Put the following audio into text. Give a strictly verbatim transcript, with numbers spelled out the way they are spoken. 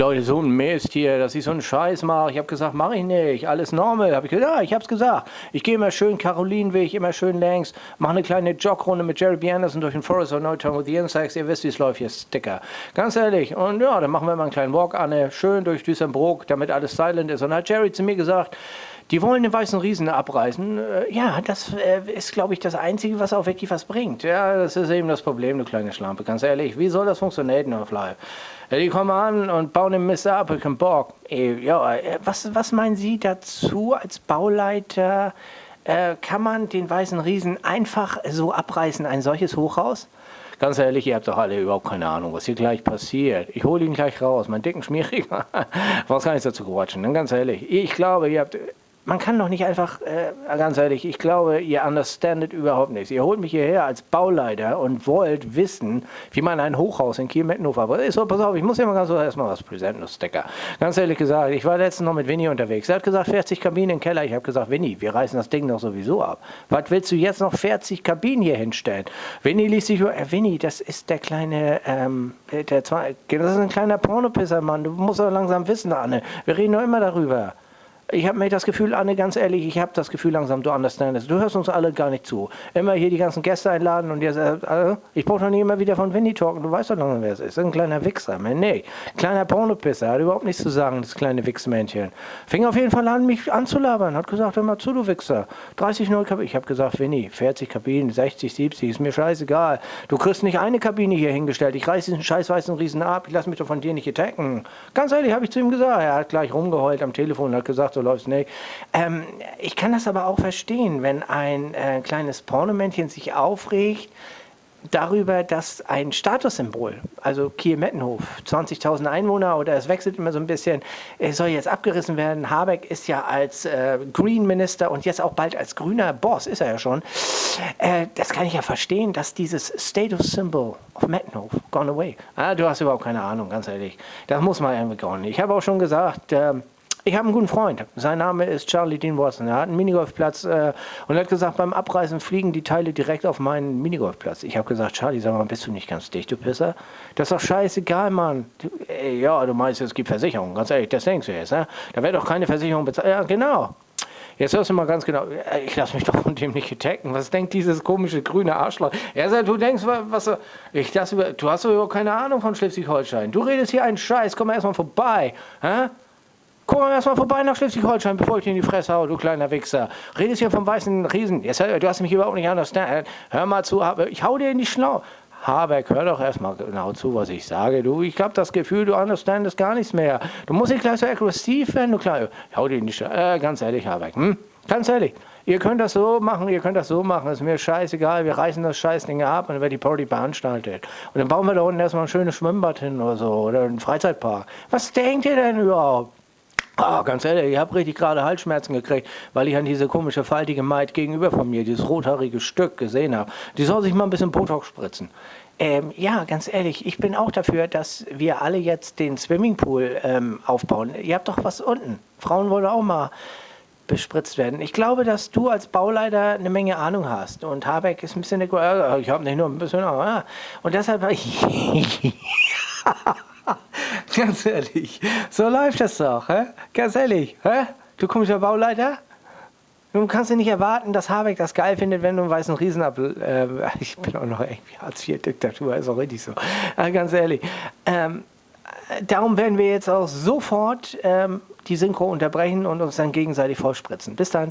Leute, so ein Mist hier, dass ich so einen Scheiß mache. Ich habe gesagt, mache ich nicht. Alles normal. Habe ich gesagt, ja, ich habe es gesagt. Ich gehe immer schön Karolinenweg, immer schön längs, mache eine kleine Jogrunde mit Jerry B. Anderson durch den Forest of Newtown with the Insects. Ihr wisst, wie es läuft hier, Sticker. Ganz ehrlich. Und ja, dann machen wir mal einen kleinen Walk, Anne, schön durch Düsseldorf, damit alles silent ist. Und dann hat Jerry zu mir gesagt, die wollen den weißen Riesen abreißen. Äh, Ja, das äh, ist, glaube ich, das Einzige, was auch wirklich was bringt. Ja, das ist eben das Problem, du kleine Schlampe. Ganz ehrlich, wie soll das funktionieren auf Live? Ja, die kommen an und bauen den Mist ab, ich hab Bock. Äh, Ja, äh, was, was meinen Sie dazu als Bauleiter? Äh, kann man den weißen Riesen einfach so abreißen, ein solches Hochhaus? Ganz ehrlich, ihr habt doch alle überhaupt keine Ahnung, was hier gleich passiert. Ich hole ihn gleich raus, meinen dicken Schmieriger. Was kann ich dazu quatschen? Dann ganz ehrlich, ich glaube, ihr habt... Man kann doch nicht einfach, äh, ganz ehrlich, ich glaube, ihr understandet überhaupt nichts. Ihr holt mich hierher als Bauleiter und wollt wissen, wie man ein Hochhaus in Kiel-Mettenhof abreißt. So, pass auf, ich muss ja mal ganz so erstmal was präsenten, das Stecker. Ganz ehrlich gesagt, ich war letztens noch mit Winnie unterwegs. Er hat gesagt, vierzig Kabinen im Keller. Ich habe gesagt, Winnie, wir reißen das Ding doch sowieso ab. Was willst du jetzt noch vierzig Kabinen hier hinstellen? Winnie ließ sich über, äh, Winnie, das ist der kleine, ähm, der, der zwei, das ist ein kleiner Pornopisser, Mann. Du musst doch langsam wissen, Anne. Wir reden doch immer darüber. Ich habe mir das Gefühl, Anne, ganz ehrlich, ich habe das Gefühl langsam, du understandest. Du hörst uns alle gar nicht zu. Immer hier die ganzen Gäste einladen und jetzt, äh, ich brauche doch nicht immer wieder von Winnie talken. Du weißt doch langsam, wer es ist. Das ist ein kleiner Wichser, man. Nee, kleiner Pornopisser. Hat überhaupt nichts zu sagen, das kleine Wichsmännchen. Fing auf jeden Fall an, mich anzulabern. Hat gesagt, hör mal zu, du Wichser. dreißig neue Kabinen. Ich habe gesagt, Winnie, vierzig Kabinen, sechzig, siebzig, ist mir scheißegal. Du kriegst nicht eine Kabine hier hingestellt. Ich reiß diesen scheiß weißen Riesen ab. Ich lass mich doch von dir nicht attacken. Ganz ehrlich, habe ich zu ihm gesagt. Er hat gleich rumgeheult am Telefon und hat gesagt, so läuft's nicht. Ähm, ich kann das aber auch verstehen, wenn ein äh, kleines Pornomännchen sich aufregt darüber, dass ein Statussymbol, also Kiel-Mettenhof, zwanzigtausend Einwohner oder es wechselt immer so ein bisschen, es soll jetzt abgerissen werden. Habeck ist ja als äh, Green Minister und jetzt auch bald als grüner Boss, ist er ja schon. Äh, das kann ich ja verstehen, dass dieses Status Symbol of Mettenhof gone away. Ah, du hast überhaupt keine Ahnung, ganz ehrlich. Das muss man irgendwie gehen. Ich habe auch schon gesagt, äh, ich habe einen guten Freund. Sein Name ist Charlie Dean Watson. Er hat einen Minigolfplatz äh, und er hat gesagt, beim Abreißen fliegen die Teile direkt auf meinen Minigolfplatz. Ich habe gesagt, Charlie, sag mal, bist du nicht ganz dicht, du Pisser? Das ist doch scheißegal, Mann. Du, ey, ja, du meinst, es gibt Versicherungen. Ganz ehrlich, das denkst du jetzt, ne? Da wird doch keine Versicherung bezahlt. Ja, genau. Jetzt hörst du mal ganz genau, ich lasse mich doch von dem nicht attacken. Was denkt dieses komische grüne Arschloch? Er sagt, du denkst, was, ich das über, du hast doch überhaupt keine Ahnung von Schleswig-Holstein. Du redest hier einen Scheiß, komm mal erstmal vorbei. Hä? Komm mal erstmal vorbei nach Schleswig-Holstein, bevor ich dir in die Fresse hau, du kleiner Wichser. Redest hier vom weißen Riesen. Jetzt, du hast mich überhaupt nicht understand. Hör mal zu, ich hau dir in die Schnauze. Habeck, hör doch erstmal genau zu, was ich sage. Du, ich habe das Gefühl, du understandest gar nichts mehr. Du musst nicht gleich so aggressiv werden, du kleiner. Ich hau dir in die Schnauze. Äh, ganz ehrlich, Habeck, hm? Ganz ehrlich. Ihr könnt das so machen, ihr könnt das so machen, ist mir scheißegal, wir reißen das Scheißding ab und dann wird die Party veranstaltet. Und dann bauen wir da unten erstmal ein schönes Schwimmbad hin oder so, oder einen Freizeitpark. Was denkt ihr denn überhaupt? Ah, ganz ehrlich, ich habe richtig gerade Halsschmerzen gekriegt, weil ich an diese komische, faltige Maid gegenüber von mir, dieses rothaarige Stück gesehen habe. Die soll sich mal ein bisschen Botox spritzen. Ähm, ja, ganz ehrlich, ich bin auch dafür, dass wir alle jetzt den Swimmingpool ähm, aufbauen. Ihr habt doch was unten. Frauen wollen auch mal bespritzt werden. Ich glaube, dass du als Bauleiter eine Menge Ahnung hast. Und Habeck ist ein bisschen... Äh, ich habe nicht nur ein bisschen... Äh, und deshalb... Ganz ehrlich, so läuft das doch, hä? Ganz ehrlich, hä? Du komischer Bauleiter? Du kannst ja nicht erwarten, dass Habeck das geil findet, wenn du einen weißen Riesen ab... Äh, ich bin auch noch irgendwie Hartz vier Diktatur, ist auch richtig so. Äh, ganz ehrlich. Ähm, darum werden wir jetzt auch sofort ähm, die Synchro unterbrechen und uns dann gegenseitig vollspritzen. Bis dann.